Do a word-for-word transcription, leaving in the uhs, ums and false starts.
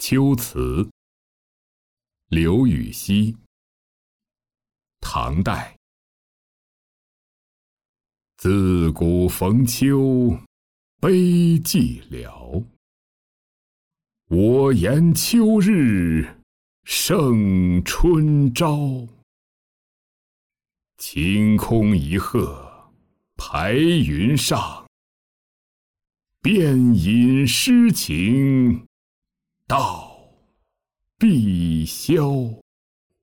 秋词，刘禹锡，唐代。自古逢秋悲寂寥，我言秋日胜春朝。晴空一鹤排云上，便引诗情到碧霄。